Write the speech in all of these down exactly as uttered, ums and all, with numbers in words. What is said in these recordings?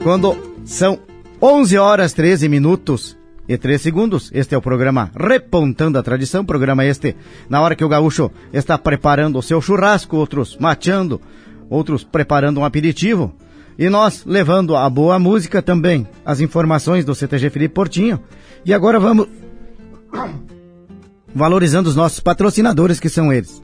Quando são onze horas, treze minutos e três segundos, este é o programa Repontando a Tradição, programa este na hora que o gaúcho está preparando o seu churrasco, outros mateando, outros preparando um aperitivo, e nós levando a boa música também, as informações do C T G Felipe Portinho. E agora vamos valorizando os nossos patrocinadores, que são eles.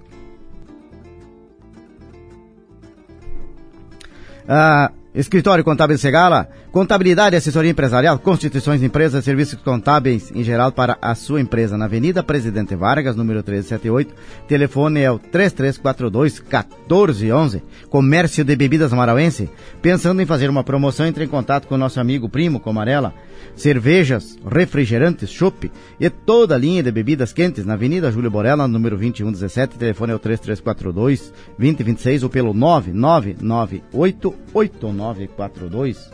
Ah, Escritório Contábil Segala, contabilidade, assessoria empresarial, constituições de empresas, serviços contábeis em geral para a sua empresa, na Avenida Presidente Vargas, número trezentos e setenta e oito, telefone é o três três quatro dois, um quatro um um. Comércio de Bebidas Marauense, pensando em fazer uma promoção, entre em contato com o nosso amigo Primo Comarela. Cervejas, refrigerantes, chopp e toda a linha de bebidas quentes na Avenida Júlio Borella, número vinte e um dezessete, telefone é o três três quatro dois, dois zero dois seis ou pelo nove nove nove oito oito nove quatro dois.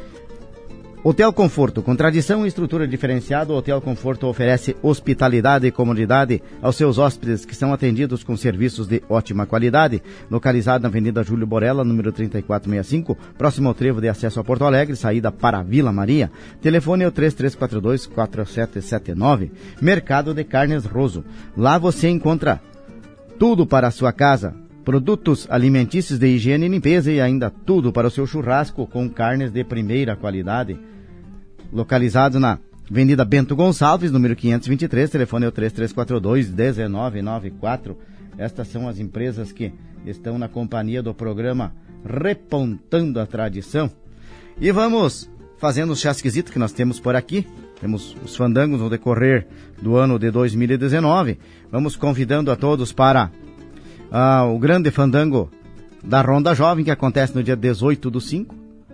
Hotel Conforto, com tradição e estrutura diferenciada, o Hotel Conforto oferece hospitalidade e comodidade aos seus hóspedes, que são atendidos com serviços de ótima qualidade, localizado na Avenida Júlio Borella, número trinta e quatro sessenta e cinco, próximo ao trevo de acesso a Porto Alegre, saída para Vila Maria. Telefone é o três três quatro dois, quatro sete sete nove. Mercado de Carnes Roso. Lá você encontra tudo para a sua casa, produtos alimentícios de higiene e limpeza e ainda tudo para o seu churrasco com carnes de primeira qualidade. Localizado na Avenida Bento Gonçalves, número quinhentos e vinte e três, telefone é o três três quatro dois, um nove nove quatro. Estas são as empresas que estão na companhia do programa Repontando a Tradição. E vamos fazendo os chasquisitos que nós temos por aqui. Temos os fandangos no decorrer do ano de dois mil e dezenove. Vamos convidando a todos para ah, o grande fandango da Ronda Jovem, que acontece no dia dezoito do cinco.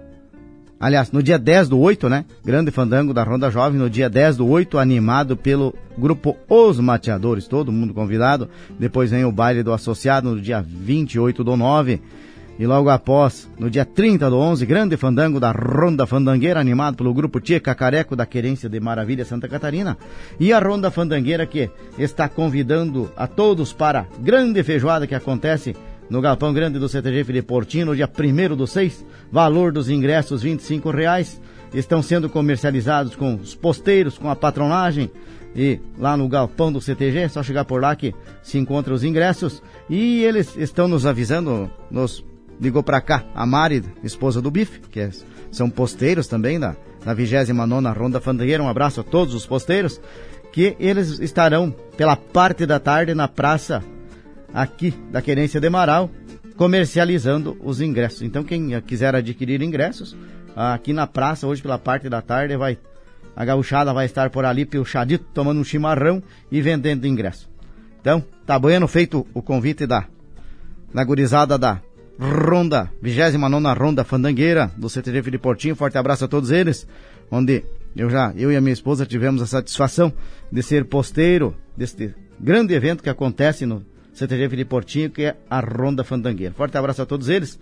Aliás, no dia dez do oito, né? Grande fandango da Ronda Jovem, no dia dez do oito, animado pelo grupo Os Mateadores, todo mundo convidado. Depois vem o baile do associado no dia vinte e oito do nove. E logo após, no dia trinta do onze, grande fandango da Ronda Fandangueira, animado pelo grupo Tia Cacareco da Querência de Maravilha, Santa Catarina. E a Ronda Fandangueira, que está convidando a todos para a grande feijoada que acontece no Galpão Grande do C T G Felipe Portinho, no dia primeiro do seis, valor dos ingressos vinte e cinco reais, estão sendo comercializados com os posteiros, com a patronagem, e lá no Galpão do C T G, é só chegar por lá que se encontram os ingressos, e eles estão nos avisando, nos ligou pra cá, a Mari, esposa do Bife, que é, são posteiros também da, da vigésima nona Ronda Fandangueira, um abraço a todos os posteiros, que eles estarão pela parte da tarde na praça aqui da Querência de Marau, comercializando os ingressos. Então quem quiser adquirir ingressos, aqui na praça, hoje pela parte da tarde, vai, a gauchada vai estar por ali, pilchadito, tomando um chimarrão e vendendo ingresso. Então, tá bueno, feito o convite da, da gurizada da Ronda, vigésima nona Ronda Fandangueira, do C T G Felipe Portinho. Forte abraço a todos eles, onde eu já, eu e a minha esposa tivemos a satisfação de ser posteiro deste grande evento que acontece no C T G Felipe Portinho, que é a Ronda Fandangueira. Forte abraço a todos eles.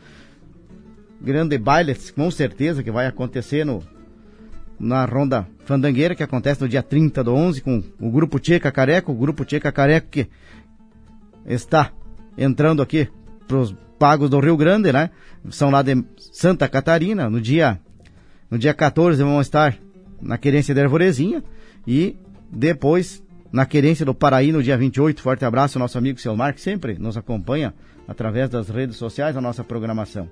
Grande baile, com certeza, que vai acontecer no, na Ronda Fandangueira, que acontece no dia trinta do onze, com o grupo Tia Cacareco, o grupo Tia Cacareco que está entrando aqui para os pagos do Rio Grande, né? São lá de Santa Catarina. No dia, no dia quatorze vão estar na Querência de Arvorezinha e depois na Querência do Paraí, no dia vinte e oito, forte abraço ao nosso amigo Selmar, que sempre nos acompanha através das redes sociais, a nossa programação.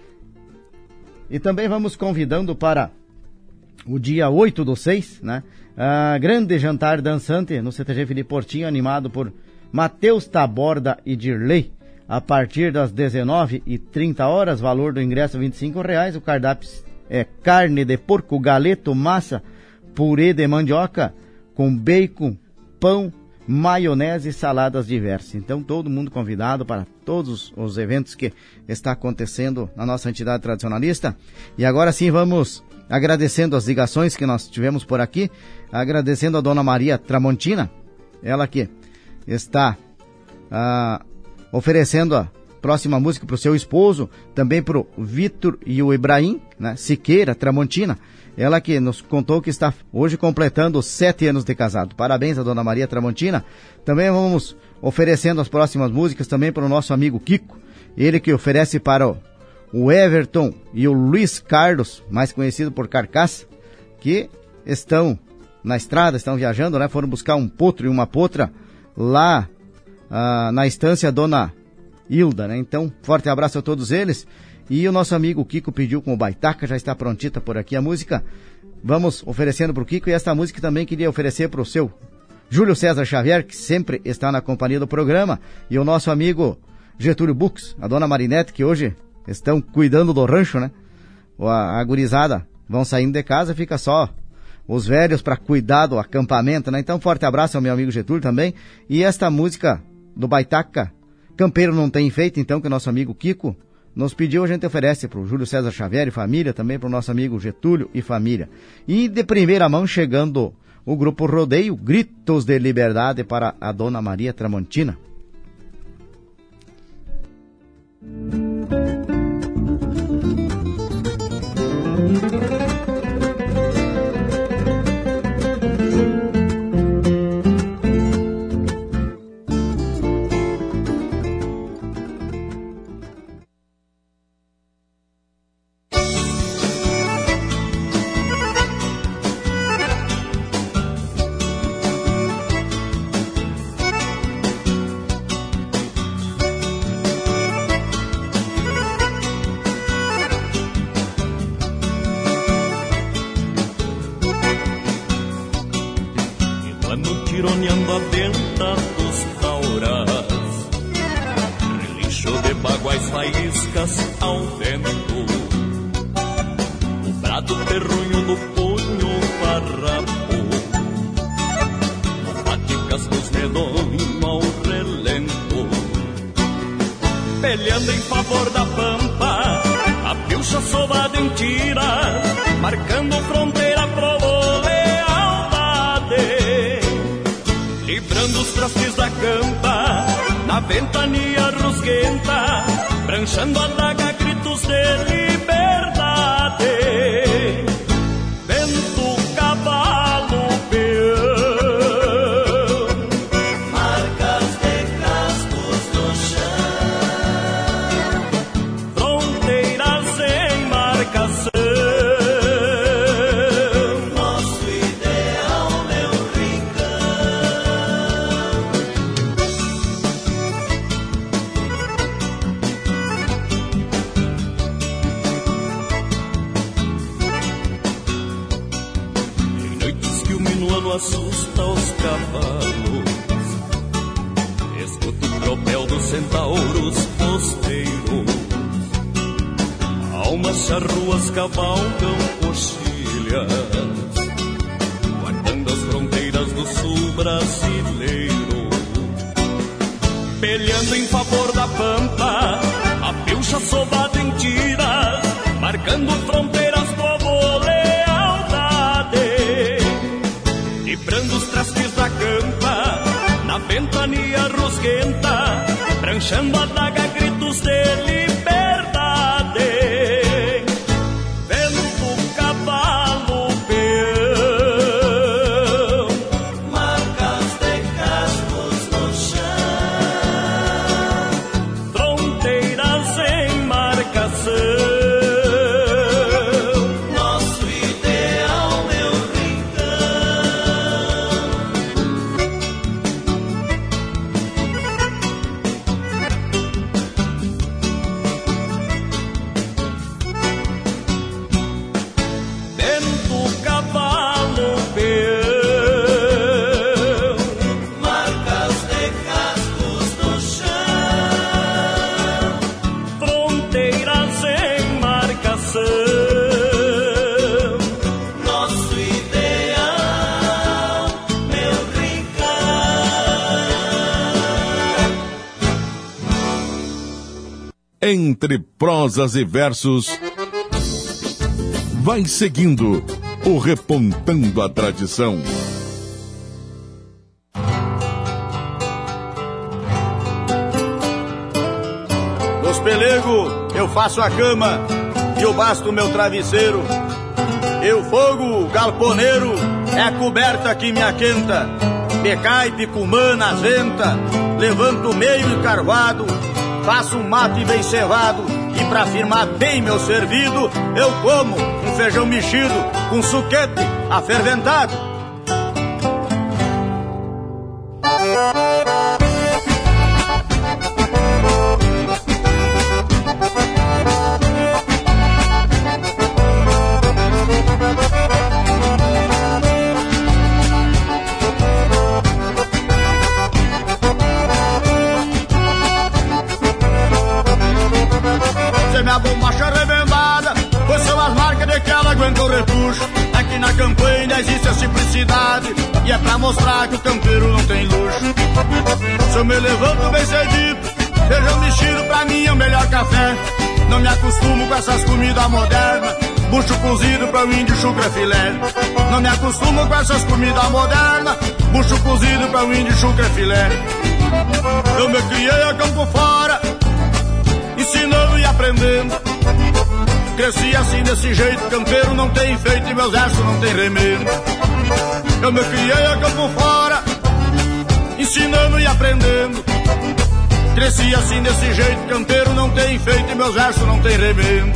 E também vamos convidando para o dia oito do seis, né? A grande jantar dançante no C T G Felipe Portinho, animado por Matheus Taborda e Dirley, a partir das dezenove e trinta horas, valor do ingresso vinte e cinco reais, o cardápio é carne de porco, galeto, massa, purê de mandioca, com bacon, pão, maionese e saladas diversas. Então todo mundo convidado para todos os eventos que está acontecendo na nossa entidade tradicionalista. E agora sim vamos agradecendo as ligações que nós tivemos por aqui, agradecendo a dona Maria Tramontina, ela que está ah, oferecendo a próxima música para o seu esposo, também para o Vitor e o Ibrahim, né, Siqueira Tramontina. Ela que nos contou que está hoje completando sete anos de casado. Parabéns a dona Maria Tramontina. Também vamos oferecendo as próximas músicas também para o nosso amigo Kiko. Ele que oferece para o, o Everton e o Luiz Carlos, mais conhecido por Carcaça, que estão na estrada, estão viajando, né? Foram buscar um potro e uma potra lá ah, na estância Dona Hilda, né? Então, forte abraço a todos eles. E o nosso amigo Kiko pediu com o Baitaca, já está prontita por aqui a música. Vamos oferecendo para o Kiko, e esta música também queria oferecer para o seu Júlio César Xavier, que sempre está na companhia do programa, e o nosso amigo Getúlio Bux, a dona Marinete, que hoje estão cuidando do rancho, né? A, a gurizada vão saindo de casa, fica só os velhos para cuidar do acampamento, né? Então, forte abraço ao meu amigo Getúlio também. E esta música do Baitaca, Campeiro Não Tem Feito, então, que o nosso amigo Kiko nos pediu, a gente oferece para o Júlio César Xavier e família, também para o nosso amigo Getúlio e família. E de primeira mão chegando o grupo Rodeio, Gritos de Liberdade para a dona Maria Tramontina. Tironeando a venta dos tauras, relincho de baguais faíscas ao vento, o brado terrunho do punho farrapo, faticas dos medonhos ao relento, peleando em favor da pampa, a pilcha sovada em tira, marcando fronteira pro livrando os trastes da campa, na ventania rusguenta, pranchando a daga, gritos de liberdade. Vento, cavalo, peão, marcas de cascos no chão, fronteiras em marcação. Assusta os cavalos, escuta o tropel dos centauros costeiros, almas charruas cavalgam coxilhas, guardando as fronteiras do sul brasileiro, peleando em favor da pampa, a pilcha sovada em tiras, marcando fronteiras, povo, lealdade. Librando os trastes da campa, na ventania rusguenta, pranchando a daga, gritos de liberdade. Vento, cavalo, peão, marcas de cascos no chão, fronteiras em marcação. Entre prosas e versos, vai seguindo o Repontando a Tradição. Nos pelego eu faço a cama e eu basto meu travesseiro. Eu fogo galponeiro é a coberta que me aquenta. Becai, picumã nas ventas, levanto meio encarvado, faço um mate bem cevado E pra firmar bem meu servido, eu como um feijão mexido com suquete aferventado. Se minha bombacha arrebentada, pois são as marcas de que ela aguenta o repuxo. Aqui na campanha existe a simplicidade, e é pra mostrar que o campeiro não tem luxo. Se eu me levanto bem cedito, feijão mexido pra mim é o melhor café. Não me acostumo com essas comidas modernas, bucho cozido pra o índio chucra filé. Não me acostumo com essas comidas modernas, bucho cozido pra o índio chucra filé. Eu me criei a campo fora, ensinando e aprendendo. Cresci assim desse jeito, campeiro não tem feito e meus versos não tem remédio. Eu me criei a campo fora, ensinando e aprendendo. Cresci assim desse jeito, campeiro não tem feito e meus versos não tem remédio.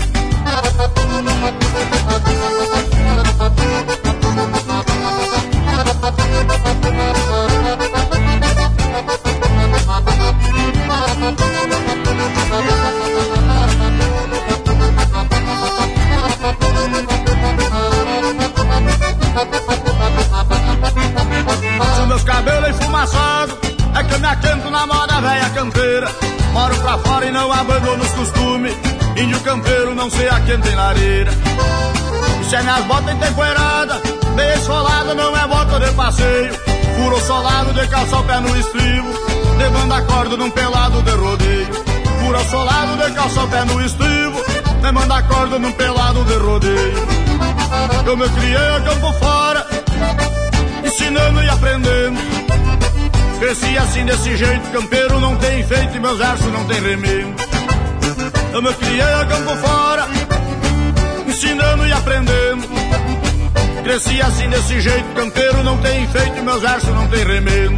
Se os meus cabelos enfumaçados é que eu me aquento na moda velha campeira. Moro pra fora e não abandono os costumes, índio campeiro não se aquenta em lareira. E se é minhas botas empoeiradas, bem esfolada não é bota de passeio. Furo solado de calçar o pé no estribo, de banda corda num pelado de rodeio. Furo solado de calçar o pé no estribo, de banda corda num pelado de rodeio. Eu me criei a campo fora, ensinando e aprendendo. Cresci assim desse jeito, campeiro não tem feito e meus versos não tem remédio. Eu me criei a campo fora, ensinando e aprendendo. Cresci assim desse jeito, campeiro não tem feito e meus versos não tem remédio.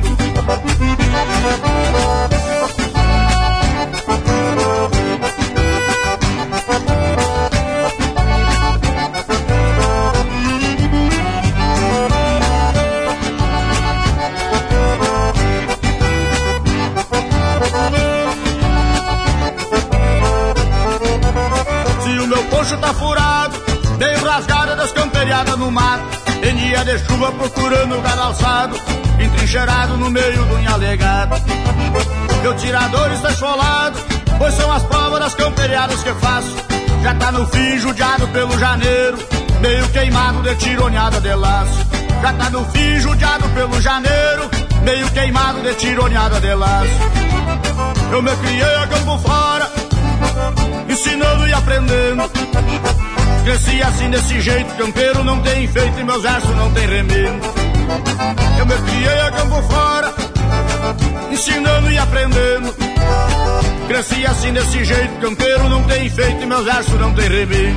Se o meu poncho tá furado, dei rasgada das camperiadas no mato. Em dia de chuva procurando o gado alçado, entrincheirado no meio do alegado. Meu tirador está esfolado, pois são as provas das camperiadas que faço. Já tá no fim, judiado pelo janeiro, meio queimado de tironeada de laço. Já tá no fim, judiado pelo janeiro, meio queimado de tironeada de laço. Eu me criei a campo fora, ensinando e aprendendo. Cresci assim desse jeito, campeiro não tem feito e meus versos não tem remédio. Eu me criei a campo fora, ensinando e aprendendo. Cresci assim desse jeito, campeiro não tem feito e meus versos não tem remédio.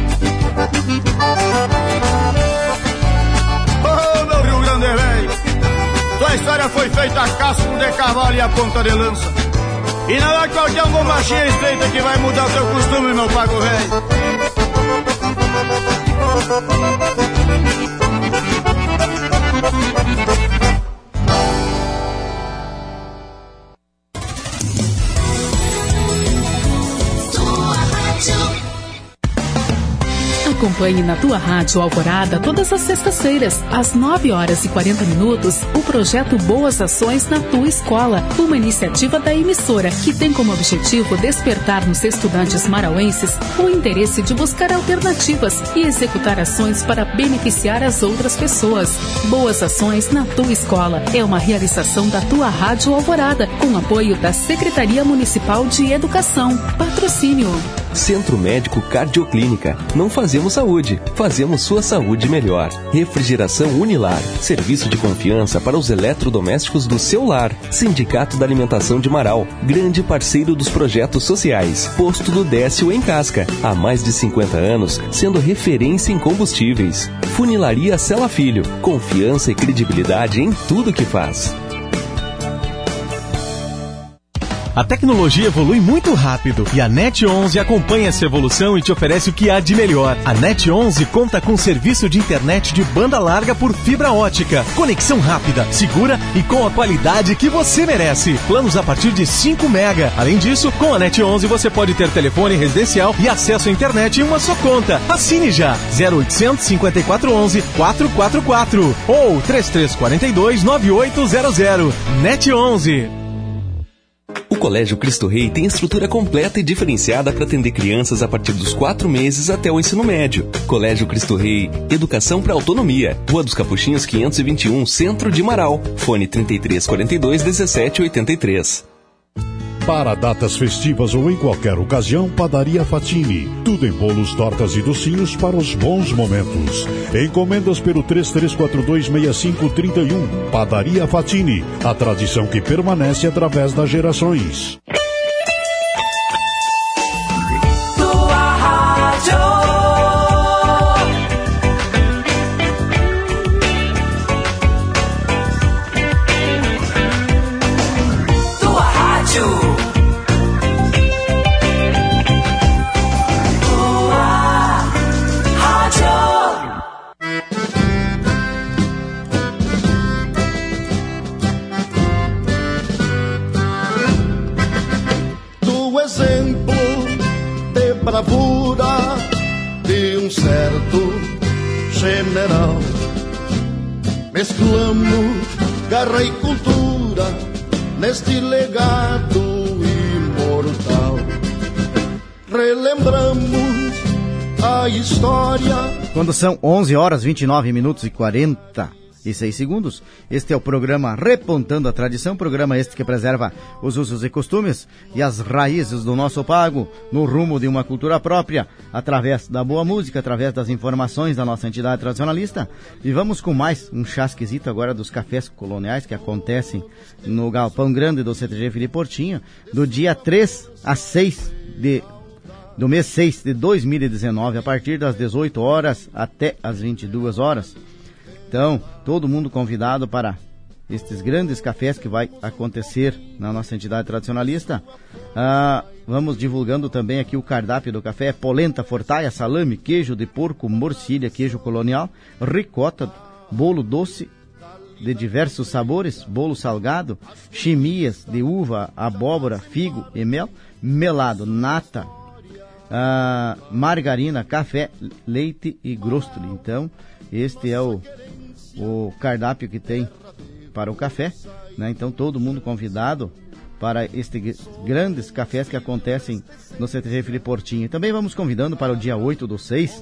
Oh, meu Rio Grande velho, tua história foi feita a casco de cavalo e a ponta de lança. E não é qualquer bombachinha estreita que vai mudar o teu costume, meu pago velho. Acompanhe na tua Rádio Alvorada todas as sextas-feiras, às nove horas e quarenta minutos, o projeto Boas Ações na Tua Escola, uma iniciativa da emissora que tem como objetivo despertar nos estudantes marauenses o interesse de buscar alternativas e executar ações para beneficiar as outras pessoas. Boas Ações na Tua Escola é uma realização da tua Rádio Alvorada, com apoio da Secretaria Municipal de Educação. Patrocínio Centro Médico Cardioclínica. Não fazemos saúde, fazemos sua saúde melhor. Refrigeração Unilar, serviço de confiança para os eletrodomésticos do seu lar. Sindicato da Alimentação de Marau, grande parceiro dos projetos sociais. Posto do Décio em Casca, há mais de cinquenta anos, sendo referência em combustíveis. Funilaria Sela Filho, confiança e credibilidade em tudo que faz. A tecnologia evolui muito rápido e a NET onze acompanha essa evolução e te oferece o que há de melhor. A NET onze conta com serviço de internet de banda larga por fibra ótica, conexão rápida, segura e com a qualidade que você merece. Planos a partir de cinco mega. Além disso, com a NET onze você pode ter telefone residencial e acesso à internet em uma só conta. Assine já zero oitocentos, cinquenta e quatro onze, quatrocentos e quarenta e quatro ou três três quatro dois, nove oito zero zero. NET onze. O Colégio Cristo Rei tem estrutura completa e diferenciada para atender crianças a partir dos quatro meses até o ensino médio. Colégio Cristo Rei, educação para autonomia. Rua dos Capuchinhos quinhentos e vinte e um, Centro de Marau. Fone trinta e três quarenta e dois, dezessete oitenta e três. Para datas festivas ou em qualquer ocasião, Padaria Fatini. Tudo em bolos, tortas e docinhos para os bons momentos. Encomendas pelo três três quatro dois, seis cinco três um. Padaria Fatini. A tradição que permanece através das gerações. Tua rádio. Bravura de um certo general. Mesclamos garra e cultura neste legado imortal. Relembramos a história. Quando são onze horas, vinte e nove minutos e quarenta e seis segundos, este é o programa Repontando a Tradição, programa este que preserva os usos e costumes e as raízes do nosso pago no rumo de uma cultura própria, através da boa música, através das informações da nossa entidade tradicionalista. E vamos com mais um chasquezito agora dos cafés coloniais que acontecem no Galpão Grande do C T G Filipe Portinho, do dia três a seis de do mês seis de dois mil e dezenove, a partir das dezoito horas até as vinte e duas horas. Então, todo mundo convidado para estes grandes cafés que vai acontecer na nossa entidade tradicionalista. Ah, vamos divulgando também aqui o cardápio do café: polenta, fortaia, salame, queijo de porco, morcilha, queijo colonial, ricota, bolo doce de diversos sabores, bolo salgado, chimias de uva, abóbora, figo e mel, melado, nata, ah, margarina, café, leite e grostoli. Então, este é o o cardápio que tem para o café, né? Então todo mundo convidado para estes grandes cafés que acontecem no C T G Filipe Portinho. E também vamos convidando para o dia oito do seis,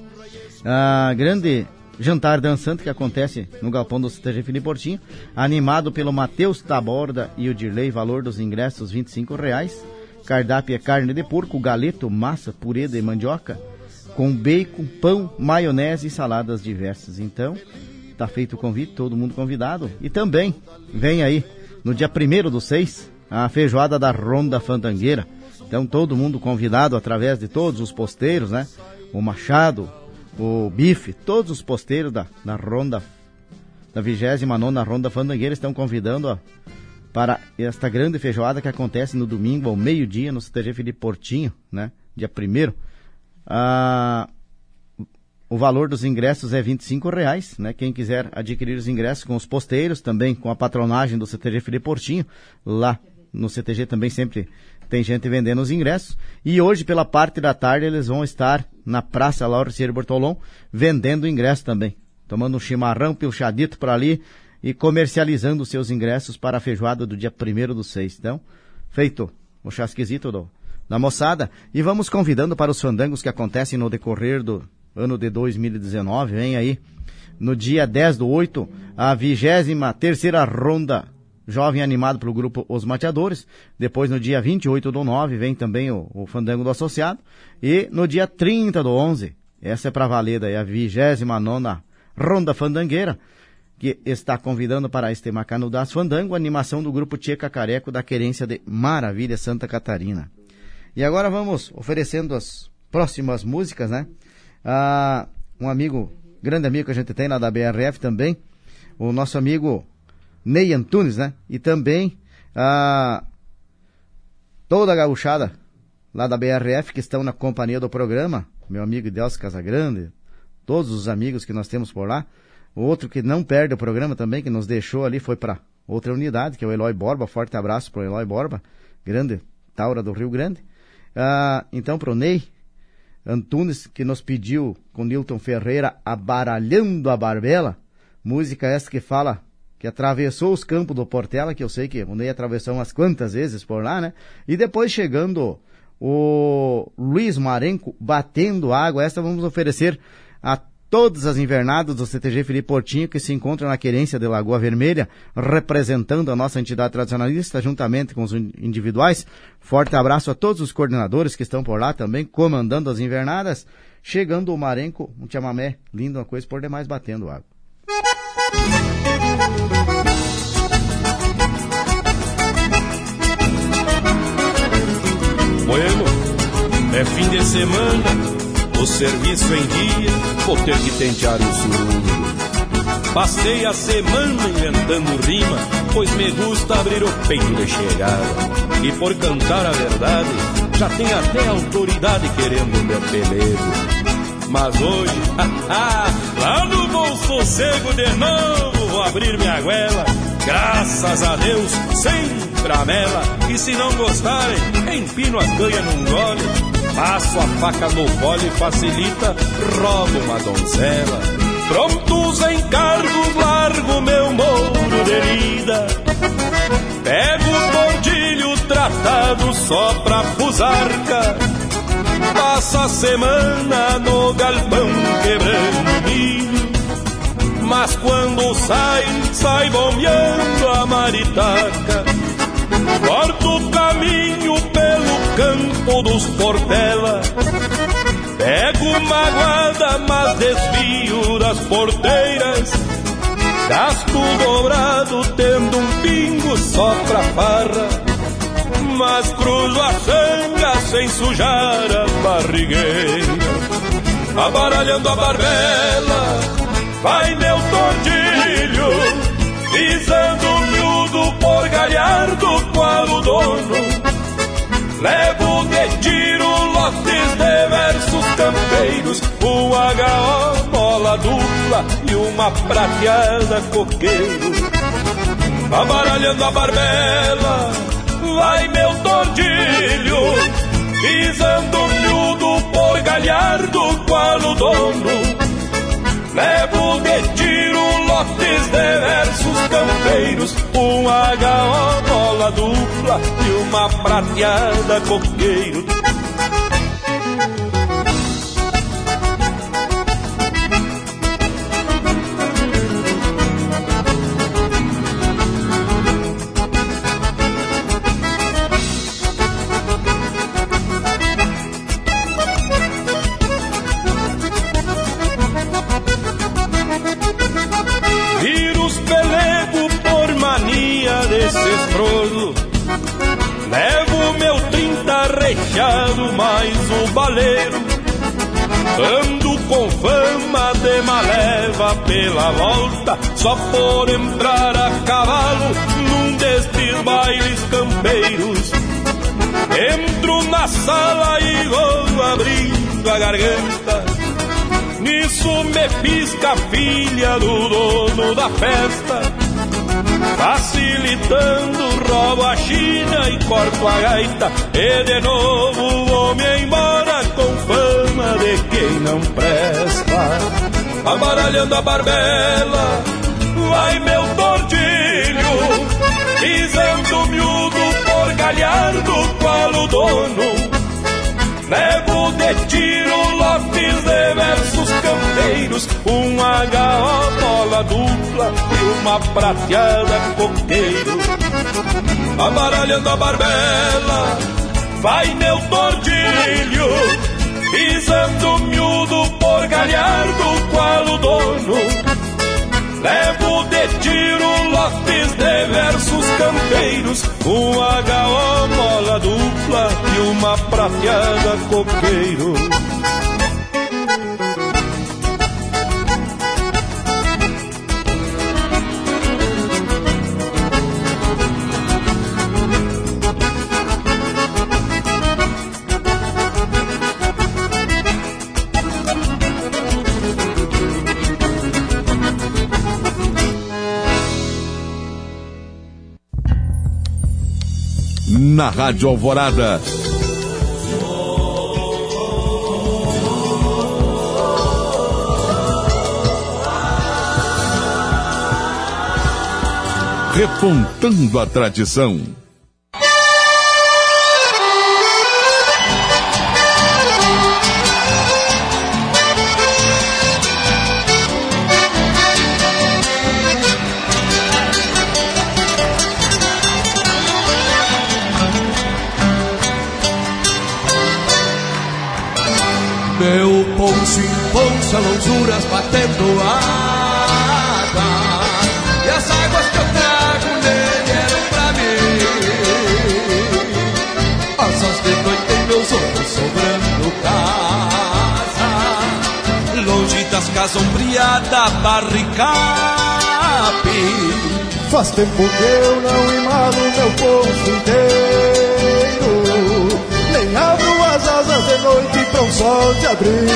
a grande jantar dançante que acontece no galpão do C T G Filipe Portinho, animado pelo Matheus Taborda e o Dirley. Valor dos ingressos vinte e cinco reais. Cardápio é carne de porco, galeto, massa, purê de mandioca, com bacon, pão, maionese e saladas diversas. Então, tá feito o convite, todo mundo convidado. E também vem aí, no dia primeiro do seis, a feijoada da Ronda Fandangueira. Então, todo mundo convidado através de todos os posteiros, né? O Machado, o Bife, todos os posteiros da, da Ronda, da vigésima nona Ronda Fandangueira estão convidando ó, para esta grande feijoada que acontece no domingo ao meio-dia no C T G Filipe Portinho, né? Dia primeiro. Ah, o valor dos ingressos é vinte e cinco reais, né? Quem quiser adquirir os ingressos com os posteiros, também com a patronagem do C T G Filipe Portinho, lá no C T G também sempre tem gente vendendo os ingressos. E hoje, pela parte da tarde, eles vão estar na Praça Laurentier Bortolom vendendo ingresso também, tomando um chimarrão pilchadito por ali e comercializando os seus ingressos para a feijoada do dia primeiro do seis. Então, feito o chasquezito do, da moçada, e vamos convidando para os fandangos que acontecem no decorrer do ano de dois mil e dezenove. Vem aí no dia dez do oito a vigésima terceira ronda Jovem Animado pelo grupo Os Mateadores. Depois no dia vinte e oito do nove vem também o, o Fandango do Associado. E no dia trinta do onze, essa é pra valer daí, a vigésima nona Ronda Fandangueira, que está convidando para este Macano das Fandango, animação do grupo Tchê Cacareco da Querência de Maravilha, Santa Catarina. E agora vamos oferecendo as próximas músicas, né? Ah, um amigo, grande amigo que a gente tem lá da B R F também, o nosso amigo Ney Antunes, né? E também ah, toda a gauchada lá da B R F que estão na companhia do programa, meu amigo Idelcio Casagrande, todos os amigos que nós temos por lá. O outro que não perde o programa também, que nos deixou ali, foi para outra unidade, que é o Eloy Borba. Forte abraço para o Eloy Borba, grande taura do Rio Grande. Ah, então para o Ney Antunes, que nos pediu com Nilton Ferreira, Abaralhando a Barbela, música essa que fala que atravessou os campos do Portela, que eu sei que o Ney atravessou umas quantas vezes por lá, né? E depois chegando o Luiz Marenco, Batendo Água. Essa vamos oferecer a todas as invernadas do C T G Felipe Portinho, que se encontram na querência de Lagoa Vermelha, representando a nossa entidade tradicionalista, juntamente com os individuais. Forte abraço a todos os coordenadores que estão por lá também, comandando as invernadas. Chegando o Marenco, um chamamé lindo, uma coisa por demais, Batendo Água. Bueno, é fim de semana, o serviço em dia, vou ter que tentear o surungo. Passei a semana inventando rima, pois me gusta abrir o peito de chegada. E por cantar a verdade, já tem até autoridade querendo meu pelego. Mas hoje, lá no bom sossego de novo, vou abrir minha goela. Graças a Deus, sem tramela. E se não gostarem, empino a canha num gole. Passo a faca no bole, facilita, roubo uma donzela. Prontos encargos, largo meu mouro de lida. Pego o tordilho tratado só pra fusarca. Passa a semana no galpão quebrando milho. Mas quando sai, sai bombeando a maritaca. Corto o caminho pelo campo dos Portela. Pego uma guarda, mas desvio das porteiras. Gasto dobrado tendo um pingo só pra farra. Mas cruzo a sanga sem sujar a barrigueira. Abaralhando a barbela, vai meu tordilho, pisando miúdo por galhardo qual o dono. Levo de tiro lotes de versos campeiros, um H O, bola dupla e uma prateada coqueiro. Abaralhando a barbela, vai meu tordilho, pisando miúdo por galhardo qual o dono. Levo de tiro lotes de versos campeiros, um H O, bola dupla e uma prateada coqueiro. Levo meu trinta recheado mais o baleiro. Ando com fama de maleva pela volta, só por entrar a cavalo num destes bailes campeiros. Entro na sala e vou abrindo a garganta. Nisso me pisca a filha do dono da festa. Facilitando, roubo a china e corto a gaita. E de novo vou-me embora com fama de quem não presta. Abaralhando a barbela, vai meu tordilho, pisando miúdo por galhardo qual o dono. Levo de tiro lotes de versos campeiros, um H O, bola dupla e uma prateada coqueiro. Abaralhando a barbela, vai meu tordilho, pisando miúdo por galhardo qual o dono. Levo de tiro lotes de versos campeiros, um H O, bola dupla e uma prateada coqueiro. na Rádio Alvorada. Repontando a tradição. Meu poncho impulsa lonjuras batendo água, e as águas que eu trago nele eram pra mim. Asas de noite em meus olhos sobrando casa, longe das casas ombreada barricape. Faz tempo que eu não imalo meu poncho inteiro, nem abro as asas de noite pra um sol de abril.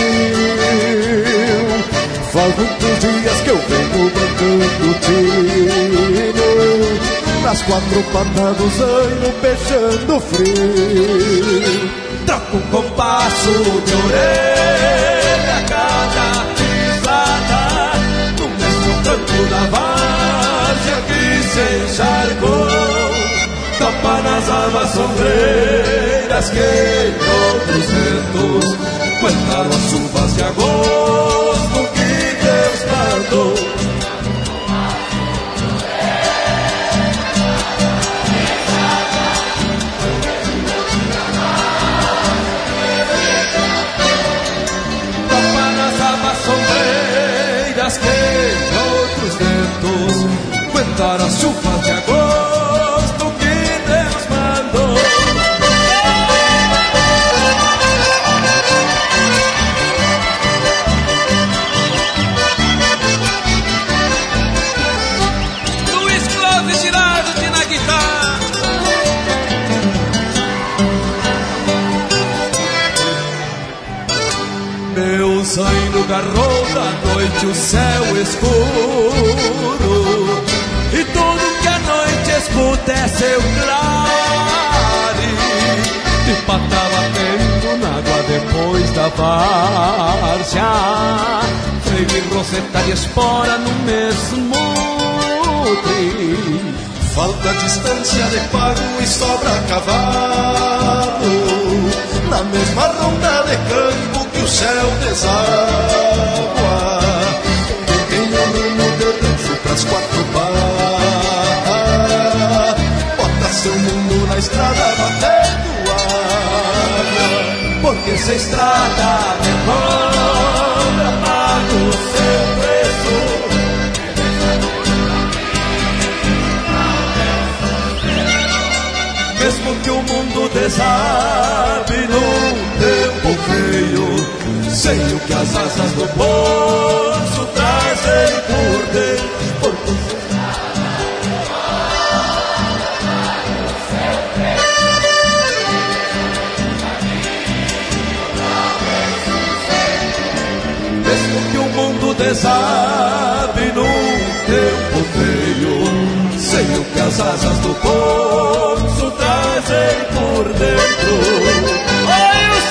Faz muitos dias que eu venho bancando tiro, nas quatro patas do zaino peixando frio. Troco um compasso de orelha a cada pisada, no mesmo tranco da várzea que se encharcou. Topa nas almas sombreiras que outros ventos contaram as chuvas de agosto que Deus mandou. Topa nas almas sombreiras que outros ventos contaram as chuvas de agosto. Zaino garrou da noite o céu escuro, e tudo que a noite escuta é seu clare. De pata batendo na água depois da várzea, freio e roseta de espora no mesmo trio. Falta distância de pago e sobra cavalo, na mesma ronda de campo que o céu deságua. Quem tem o rumo de rancho pras quatro barras, bota seu mundo na estrada batendo água. Porque se a estrada demora, paga o seu preço. Mesmo que o mundo desabe num tempo feio, sei o que as asas do bolso trazem por dentro. Porque mesmo que o mundo desabe num tempo feio, sei o que as asas do bolso trazem por dentro. Oi, o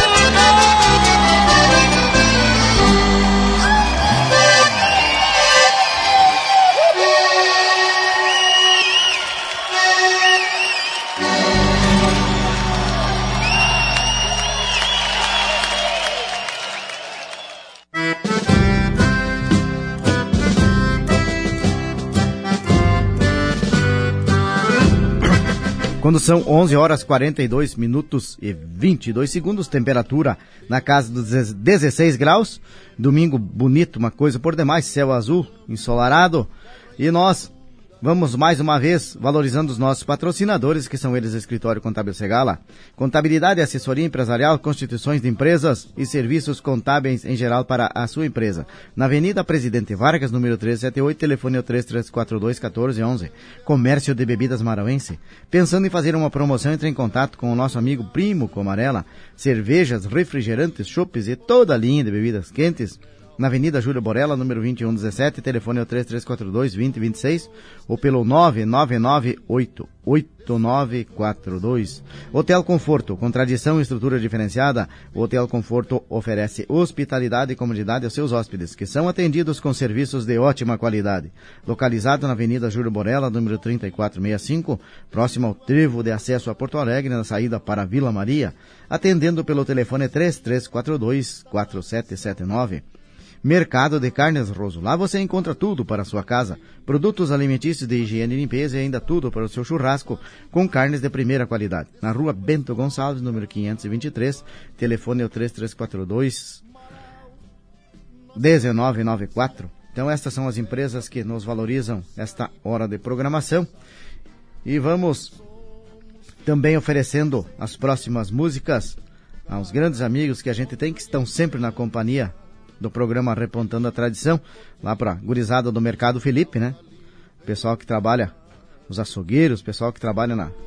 Quando são onze horas quarenta e dois minutos e vinte e dois segundos, temperatura na casa dos dezesseis graus, domingo bonito, uma coisa por demais, céu azul, ensolarado, e nós vamos mais uma vez valorizando os nossos patrocinadores, que são eles o Escritório Contábil Segala, contabilidade e assessoria empresarial, constituições de empresas e serviços contábeis em geral para a sua empresa. Na Avenida Presidente Vargas, número trezentos e setenta e oito, telefone é o três três quatro dois, um quatro um um. Comércio de Bebidas Marauense. Pensando em fazer uma promoção, entre em contato com o nosso amigo Primo Comarela. Cervejas, refrigerantes, chopes e toda a linha de bebidas quentes na Avenida Júlio Borella, número vinte e um dezessete, telefone é o três três quatro dois, dois zero dois seis ou pelo nove nove nove oito oito nove quatro dois. Hotel Conforto, com tradição e estrutura diferenciada, o Hotel Conforto oferece hospitalidade e comodidade aos seus hóspedes, que são atendidos com serviços de ótima qualidade. Localizado na Avenida Júlio Borella, número trinta e quatro sessenta e cinco, próximo ao trevo de acesso a Porto Alegre, na saída para Vila Maria, atendendo pelo telefone três três quatro dois, quatro sete sete nove. Mercado de Carnes Roso. Lá você encontra tudo para a sua casa. Produtos alimentícios de higiene e limpeza e ainda tudo para o seu churrasco com carnes de primeira qualidade. Na rua Bento Gonçalves, número quinhentos e vinte e três. Telefone é o três três quatro dois, um nove nove quatro. Então estas são as empresas que nos valorizam esta hora de programação. E vamos também oferecendo as próximas músicas aos grandes amigos que a gente tem, que estão sempre na companhia do programa Repontando a Tradição, lá para gurizada do Mercado Felipe, né? Pessoal que trabalha, os açougueiros, pessoal que trabalha na,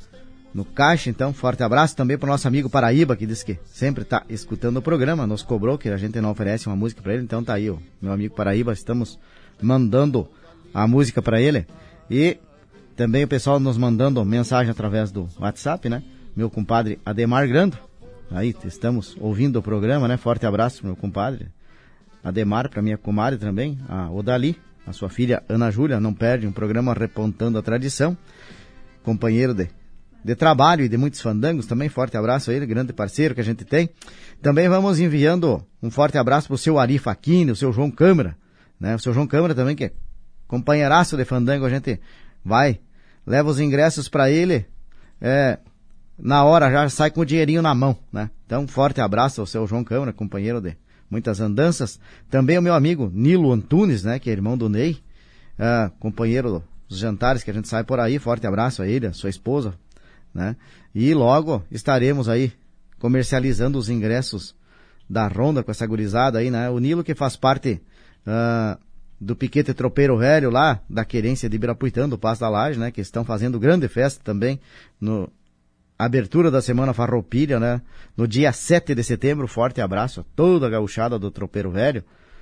no caixa. Então, forte abraço também para o nosso amigo Paraíba, que diz que sempre está escutando o programa, nos cobrou que a gente não oferece uma música para ele, então tá aí, ó, meu amigo Paraíba, estamos mandando a música para ele. E também o pessoal nos mandando mensagem através do WhatsApp, né? Meu compadre Ademar Grando, aí estamos ouvindo o programa, né? Forte abraço pro meu compadre Ademar, para minha comadre também, a Odali, a sua filha Ana Júlia, não perde um programa Repontando a Tradição, companheiro de, de trabalho e de muitos fandangos também, forte abraço a ele, grande parceiro que a gente tem. Também vamos enviando um forte abraço pro seu Ari Facchini, o seu João Câmara, né? O seu João Câmara também, que é companheiraço de fandango, a gente vai, leva os ingressos para ele, é, na hora já sai com o dinheirinho na mão, né? Então, um forte abraço ao seu João Câmara, companheiro de muitas andanças. Também o meu amigo Nilo Antunes, né, que é irmão do Ney, uh, companheiro dos jantares que a gente sai por aí, forte abraço a ele, a sua esposa, né, e logo estaremos aí comercializando os ingressos da ronda com essa gurizada aí, né, o Nilo que faz parte uh, do Piquete Tropeiro Velho lá, da querência de Ibirapuitã, do Passo da Laje, né, que estão fazendo grande festa também no abertura da Semana Farroupilha, né? No dia sete de setembro, forte abraço a toda a gauchada do Tropeiro Velho,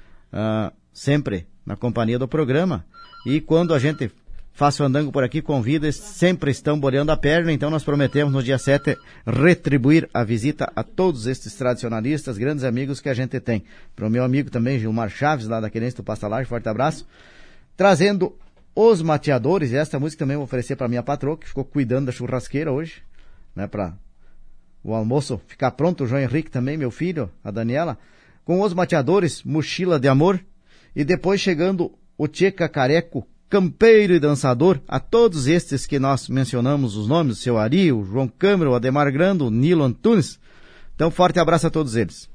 uh, sempre na companhia do programa. E quando a gente faz fandango por aqui, convida, sempre estão boleando a perna, então nós prometemos no dia sete retribuir a visita a todos estes tradicionalistas, grandes amigos que a gente tem. Para o meu amigo também, Gilmar Chaves, lá da Querência do Pastalagem, forte abraço. Trazendo os mateadores, e esta música também vou oferecer para minha patroa, que ficou cuidando da churrasqueira hoje, né, para o almoço ficar pronto, o João Henrique também, meu filho, a Daniela, com os mateadores, Mochila de Amor, e depois chegando o Tchê Cacareco, campeiro e dançador, a todos estes que nós mencionamos os nomes, o seu Ari, o João Câmara, o Ademar Grando, o Nilo Antunes. Então, forte abraço a todos eles.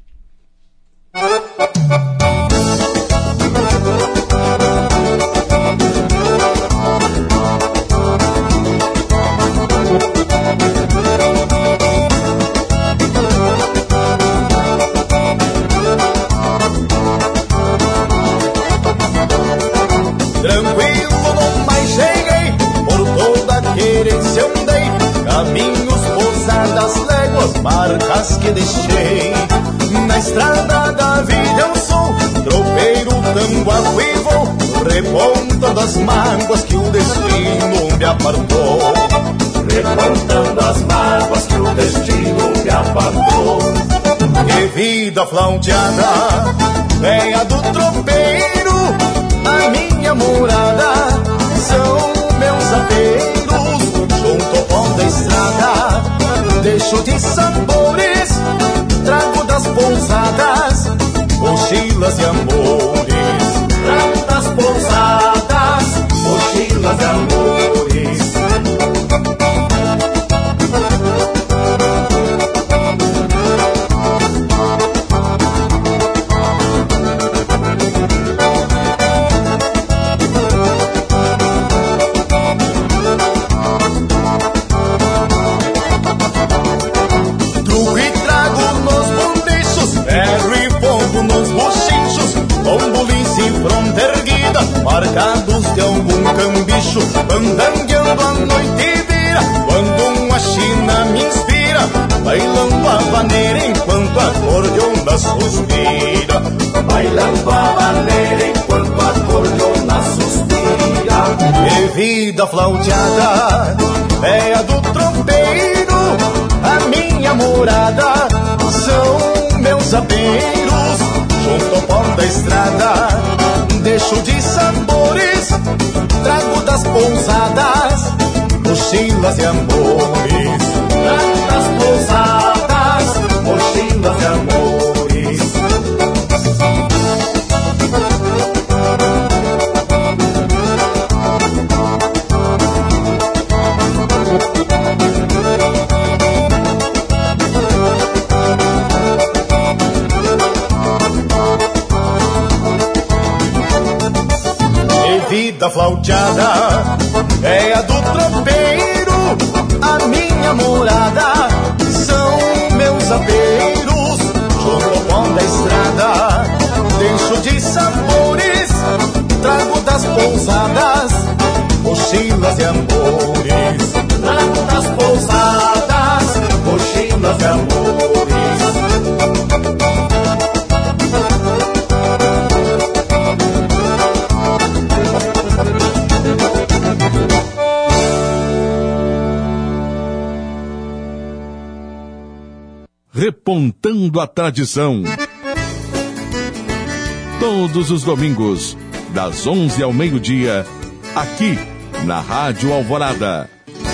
Querência andei, caminhos, pousadas, léguas, marcas que deixei. Na estrada da vida eu sou tropeiro, tanguaco e vou repontando as mágoas que o destino me apartou. Repontando as mágoas que o destino me apartou. Que vida flauteada, venha do tropeiro, a minha morada são meus apeiros. Junto ao pão da estrada, deixo de sabores, trago das pousadas, mochilas e amores. Trago das pousadas, mochilas e amores. Fronte erguida, marcados de algum cambicho, bandangueando a noite vira, quando uma china me inspira, bailando a vaneira enquanto a cor de onda suspira, bailando a maneira enquanto a cordiona suspira. E vida flauteada é a do trompeiro, a minha morada são meus apeiros, junto ao pó da estrada, deixo de sabores, trago das pousadas, mochilas e amores, trago das pousadas, mochilas e amores. Vida flauteada é a do tropeiro, a minha morada são meus apeiros, junto ao pó da estrada, deixo de sabores, trago das pousadas, mochilas e amores, trago das pousadas, mochilas e amores. Repontando a tradição. Todos os domingos, das onze ao meio-dia, aqui na Rádio Alvorada.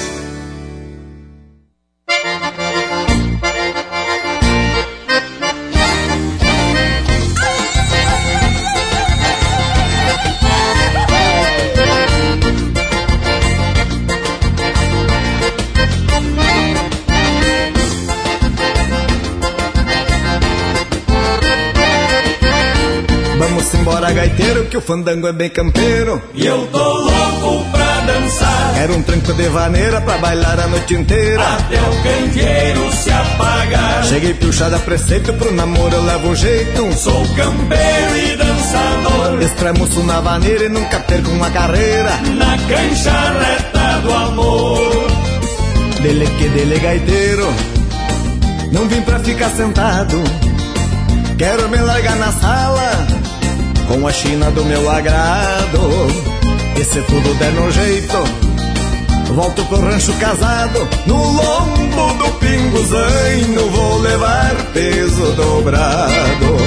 Gaiteiro, que o fandango é bem campeiro e eu tô louco pra dançar. Quero um tranco de vaneira pra bailar a noite inteira até o candeeiro se apagar. Cheguei puxada a preceito, pro namoro eu levo um jeito. Sou campeiro e dançador, estremoço na vaneira e nunca perco uma carreira na cancha reta do amor. Dele que dele gaiteiro, não vim pra ficar sentado, quero me largar na sala com a china do meu agrado. E se tudo der no jeito, volto pro rancho casado, no lombo do pinguzaino vou levar peso dobrado.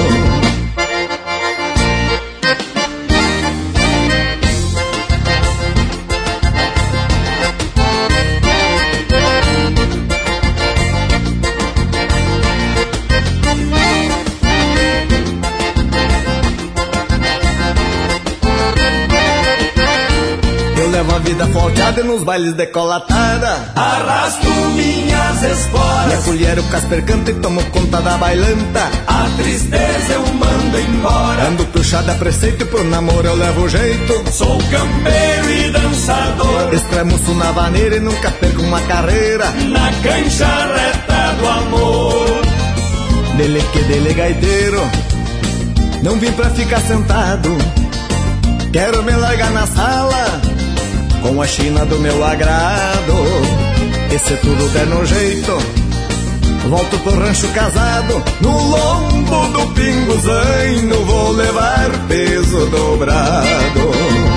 Vida folteada e nos bailes decolatada, arrasto minhas esporas, minha colher o casper canta e tomo conta da bailanta. A tristeza eu mando embora, ando puxada a preceito e pro namoro eu levo jeito. Sou campeiro e dançador, estremoço na vaneira e nunca perco uma carreira na cancha reta do amor. Dele que dele gaiteiro, não vim pra ficar sentado, quero me largar na sala com a china do meu agrado. E se tudo der no jeito, volto pro rancho casado, no lombo do pinguzaino vou levar peso dobrado.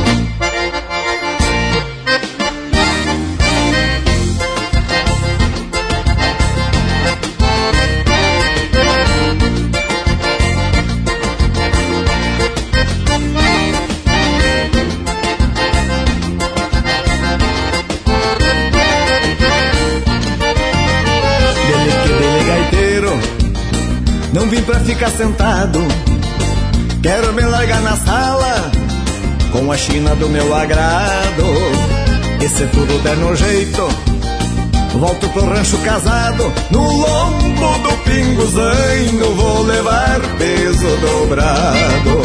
Não vim pra ficar sentado, quero me largar na sala com a china do meu agrado. E se tudo der no jeito, volto pro rancho casado, no lombo do pinguzaino vou levar peso dobrado.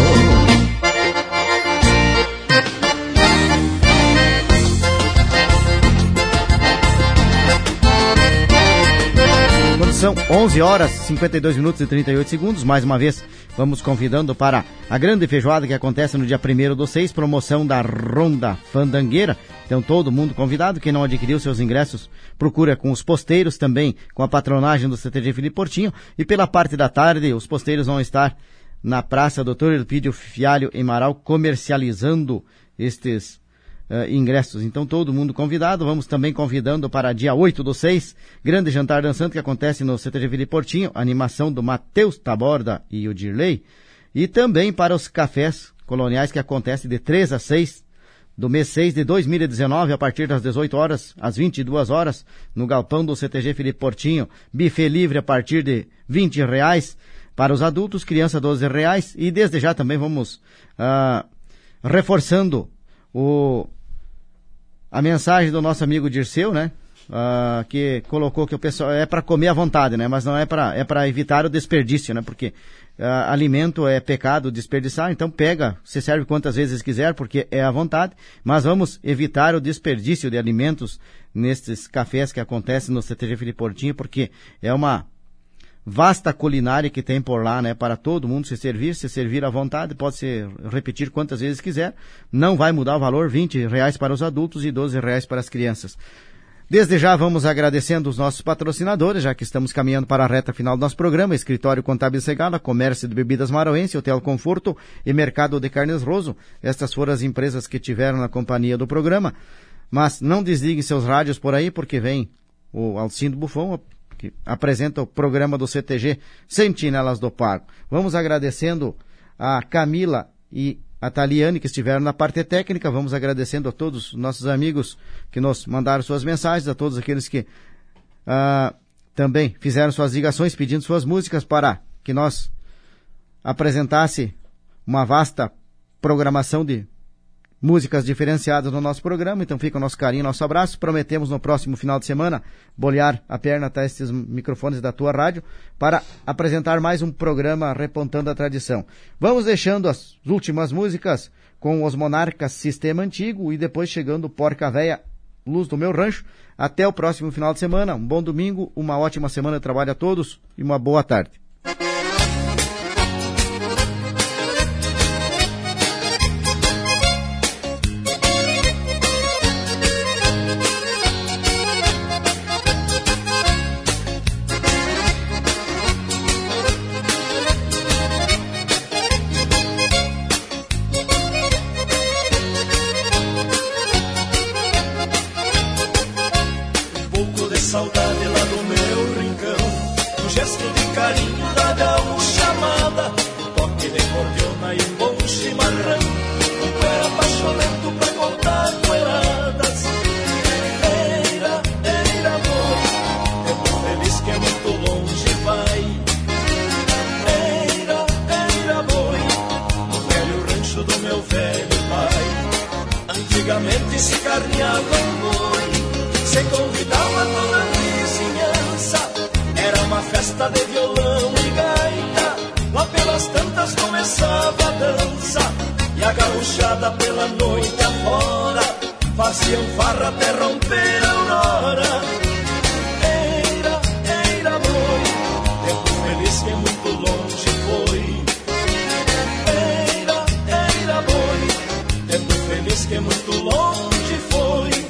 São onze horas, cinquenta e dois minutos e trinta e oito segundos. Mais uma vez, vamos convidando para a grande feijoada que acontece no dia primeiro do seis, promoção da Ronda Fandangueira. Então, todo mundo convidado. Quem não adquiriu seus ingressos, procura com os posteiros também, com a patronagem do C T G Felipe Portinho. E pela parte da tarde, os posteiros vão estar na Praça doutor Elpidio Fialho em Marau, comercializando estes Uh, ingressos. Então todo mundo convidado. Vamos também convidando para dia oito do seis, grande jantar dançante que acontece no C T G Felipe Portinho, animação do Matheus Taborda e o Dirley, e também para os cafés coloniais que acontecem de três a seis do mês seis de dois mil e dezenove, a partir das dezoito horas às vinte e duas horas, no galpão do C T G Felipe Portinho. Buffet livre a partir de vinte reais para os adultos, criança doze reais, e desde já também vamos uh, reforçando o a mensagem do nosso amigo Dirceu, né? Uh, que colocou que o pessoal é para comer à vontade, né? Mas não é para é para evitar o desperdício, né? Porque uh, alimento é pecado desperdiçar, então pega, se serve quantas vezes quiser, porque é à vontade. Mas vamos evitar o desperdício de alimentos nestes cafés que acontecem no C T G Felipe Portinho, porque é uma vasta culinária que tem por lá, né, para todo mundo se servir, se servir à vontade, pode se repetir quantas vezes quiser, não vai mudar o valor, vinte reais para os adultos e doze reais para as crianças. Desde já vamos agradecendo os nossos patrocinadores, já que estamos caminhando para a reta final do nosso programa: Escritório Contábil Segala, Comércio de Bebidas Marauense, Hotel Conforto e Mercado de Carnes Roso. Estas foram as empresas que tiveram na companhia do programa, mas não desliguem seus rádios por aí, porque vem o Alcindo Buffon, que apresenta o programa do C T G Sentinelas do Pago. Vamos agradecendo a Camila e a Taliane, que estiveram na parte técnica. Vamos agradecendo a todos os nossos amigos que nos mandaram suas mensagens, a todos aqueles que uh, também fizeram suas ligações pedindo suas músicas para que nós apresentasse uma vasta programação de músicas diferenciadas no nosso programa. Então fica o nosso carinho, nosso abraço. Prometemos no próximo final de semana bolear a perna até esses microfones da tua rádio para apresentar mais um programa Repontando a Tradição. Vamos deixando as últimas músicas com os Monarcas Sistema Antigo e depois chegando Porca Véia, Luz do Meu Rancho. Até o próximo final de semana. Um bom domingo, uma ótima semana de trabalho a todos e uma boa tarde. Antigamente se carneava um boi, se convidava toda a vizinhança. Era uma festa de violão e gaita, lá pelas tantas começava a dança. E a gauchada pela noite afora faziam farra até romper a aurora. Eira, eira boi, tempo feliz que muito longe foi. Eira, eira boi, tempo feliz que muito longe foi.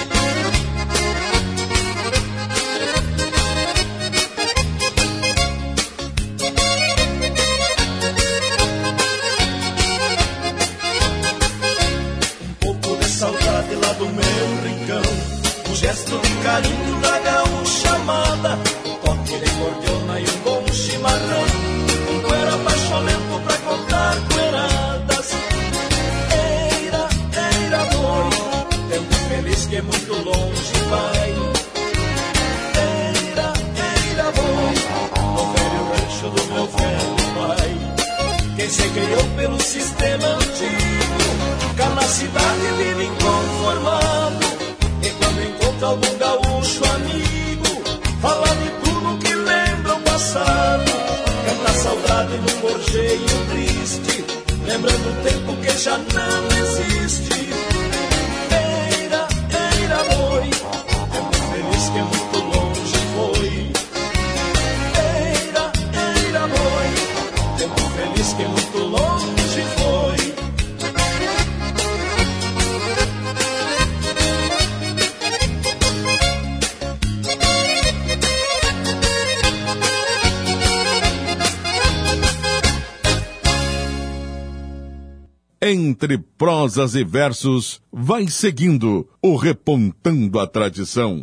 Um pouco de saudade lá do meu rincão, um gesto de carinho da gaúcha amada, um toque de cordiona e um bom chimarrão, um cuero apaixonado pra contar cueradas. Eira, eira boi, tempo feliz que muito longe vai. Eira, eira boi, no velho rancho do meu velho pai. Quem se criou pelo sistema antigo, cá na cidade vive inconformado. E quando encontra algum gaúcho amigo, fala de tudo que lembra o passado. Canta a saudade num gorjeio triste, lembrando o tempo que já não existe. Eira, eira boi, tempo feliz que muito longe foi. Eira, eira boi, tempo feliz que muito longe foi. Entre prosas e versos, vai seguindo o Repontando a Tradição.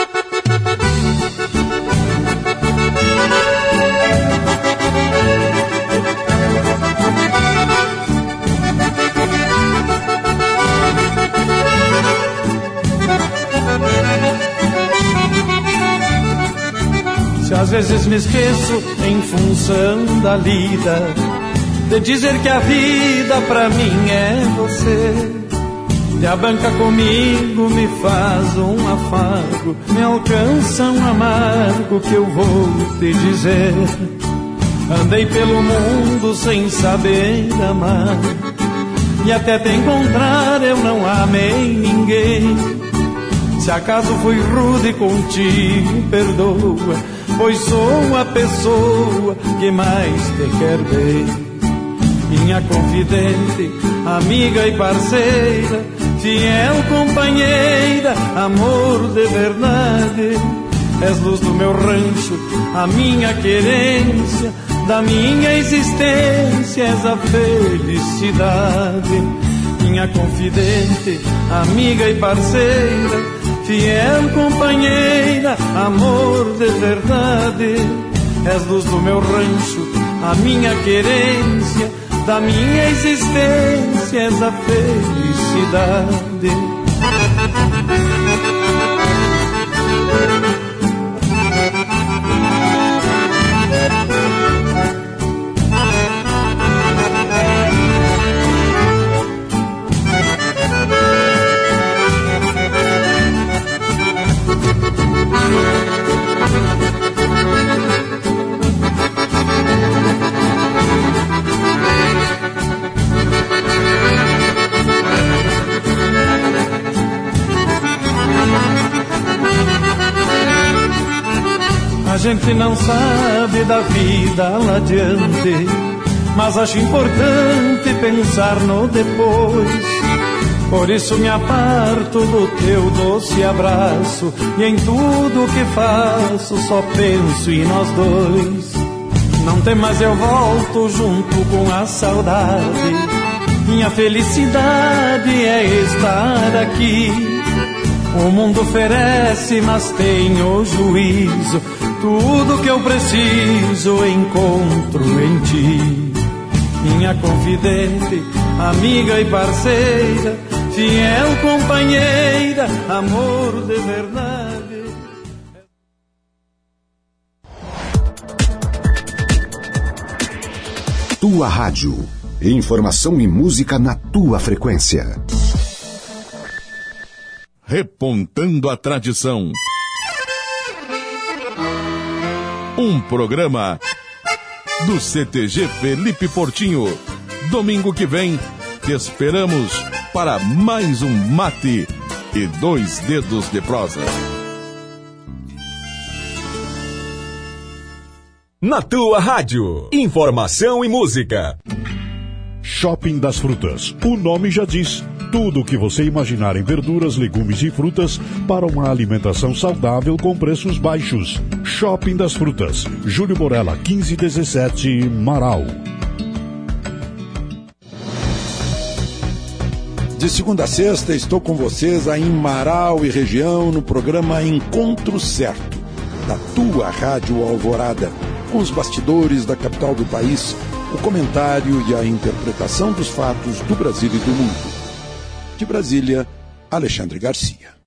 Se às vezes me esqueço em função da lida, de dizer que a vida pra mim é você, te abanca comigo, me faz um afago, me alcança um amargo que eu vou te dizer. Andei pelo mundo sem saber amar, e até te encontrar eu não amei ninguém. Se acaso fui rude contigo, perdoa, pois sou a pessoa que mais te quer bem. Minha confidente, amiga e parceira, fiel companheira, amor de verdade. És luz do meu rancho, a minha querência, da minha existência és a felicidade. Minha confidente, amiga e parceira, fiel companheira, amor de verdade. És luz do meu rancho, a minha querência, da minha existência és a felicidade. A gente não sabe da vida lá adiante, mas acho importante pensar no depois. Por isso me aparto do teu doce abraço, e em tudo que faço só penso em nós dois. Não temas, eu volto junto com a saudade, minha felicidade é estar aqui. O mundo oferece, mas tenho juízo, tudo que eu preciso encontro em ti. Minha confidente, amiga e parceira, fiel companheira, amor de verdade. Tua Rádio. Informação e música na tua frequência. Repontando a Tradição. Um programa do C T G Felipe Portinho. Domingo que vem, te esperamos para mais um mate e dois dedos de prosa. Na tua rádio, informação e música. Shopping das Frutas. O nome já diz. Tudo o que você imaginar em verduras, legumes e frutas para uma alimentação saudável com preços baixos. Shopping das Frutas. Júlio Borella, quinze dezessete, Marau. De segunda a sexta, estou com vocês aí em Marau e região no programa Encontro Certo, da tua Rádio Alvorada, com os bastidores da capital do país, o comentário e a interpretação dos fatos do Brasil e do mundo. De Brasília, Alexandre Garcia.